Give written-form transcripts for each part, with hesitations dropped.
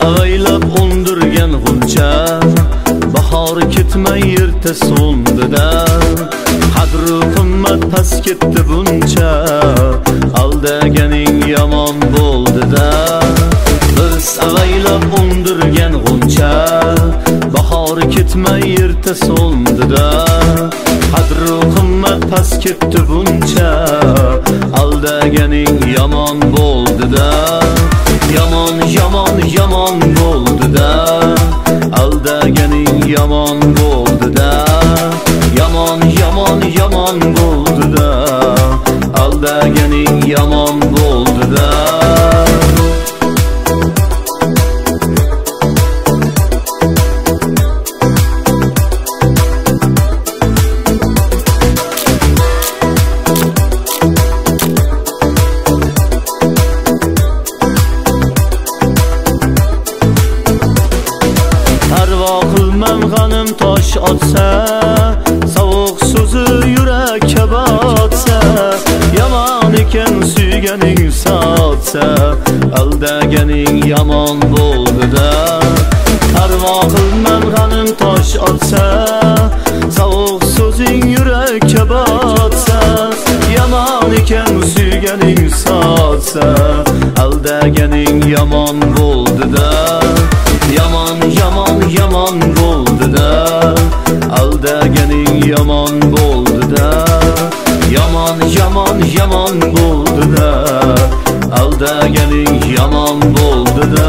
avaylab undirgan g'uncha bahor ketmay erta so'ndida qadru qimmat past ketdi buncha aldaganing yomon bo'ldida biz avaylab undirgan g'uncha bahor ketmay erta so'ndida qadru qimmat past ketdi buncha aldaganing yomon bo'ldida yomon yomon yomon bo'ldida aldaganing yomon bo'ldida yomon yomon yomon bo'ldida aldaganing yomon bo'ldida g'anim tosh otsa sovuq so'zi yurakka botsa yomon ekan suyganing sotsa aldaganing yomon bo'ldida parvo qilmam g'anim tosh otsa sovuq so'zing yurakka botsa yomon ekan suyganing sotsa aldaganing yomon bo'ldida yomon yomon yomon bo'ldida aldaganing yomon bo'ldida yomon yomon yomon bo'ldida aldaganing yomon bo'ldida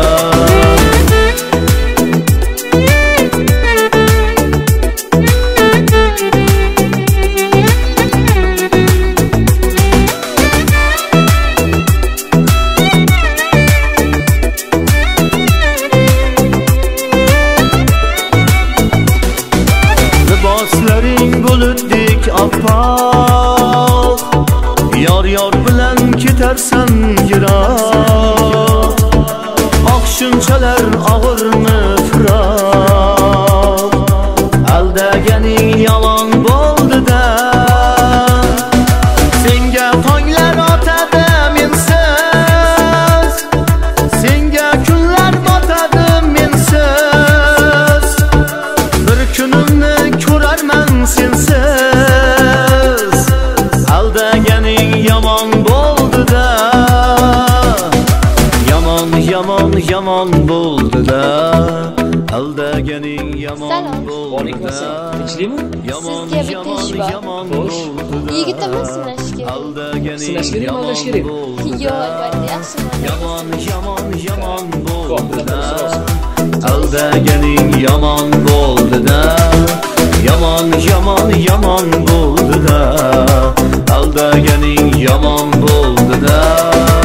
Liboslaring bulutdek oppoq yor yor bilan ketarsan yiroq oq shunchalar og'irmi firoq aldaganing yomon bo'ldida senga tonglar otadi mensiz senga kunlar botadi mensiz bir kunimni ko'rarman sensiz aldaganing yomon bo'ldida yomon yomon yomon bo'ldida aldaganing yomon bo'ldida tinchlikmi? Sizga bitta ish bor. Xo'sh. Yigitimi sinashga? Sinash kerak, aldash kerak. Yo'q, albatta, yaxshi. yomon yomon yomon bo'ldida aldaganing yomon bo'ldida yomon yomon yomon bo'ldida aldaganing yomon bo'ldida